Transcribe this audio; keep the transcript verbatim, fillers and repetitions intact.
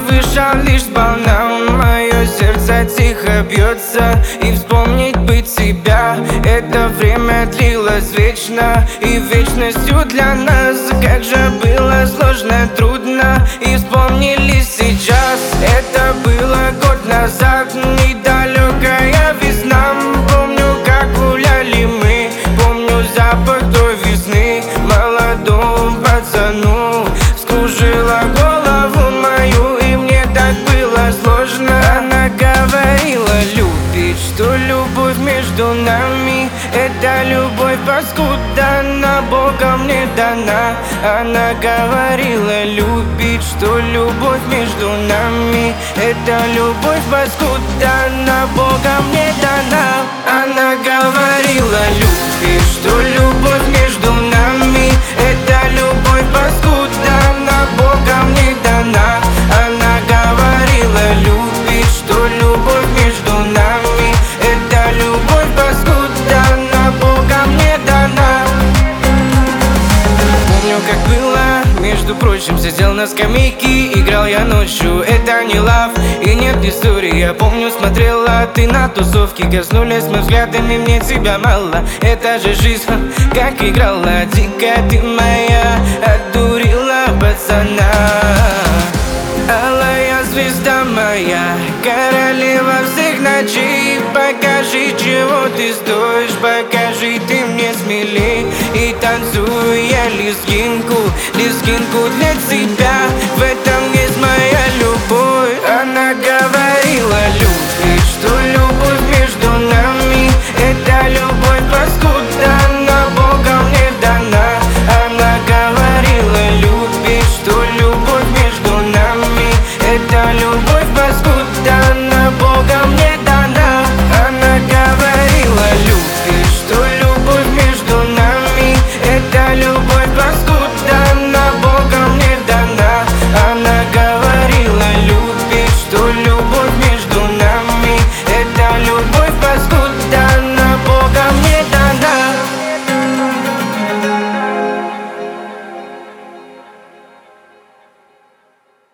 услышал лишь сполна. Мое сердце тихо бьется, и вспомнить быть себя. Это время длилось вечно, и вечностью для нас. Как же было сложно, трудно, и вспомнили сейчас. Это было год назад, недалекая весна. Помню, как гуляли мы, помню запах той весны. Молодому пацану скружила голову мою, и мне так было сложно. Она говорила любить, что любовь между нами — это любовь паскуда, она Богом не дана. Она говорила любить, что любовь между нами — это любовь паскуда, она Богом не дана. Она говорила любить, что любовь между нами — это любовь паскуда, она Богом не дана. Она говорила любить, что любовь между нами — это любовь паскуда, она Богом не дана. Помню, как было, между прочим, сидел на скамейке, играл я ночью, это не лав и нет истории. Я помню, смотрела ты на тусовки, коснулись мы взглядами, мне тебя мало. Это же жизнь, как играла дико ты моя, отдурила пацана. Алая звезда моя, королева всех ночей, покажи, чего ты стоишь, покажи ты мне смелей. И танцую я лезгинку, лезгинку для тебя. В этом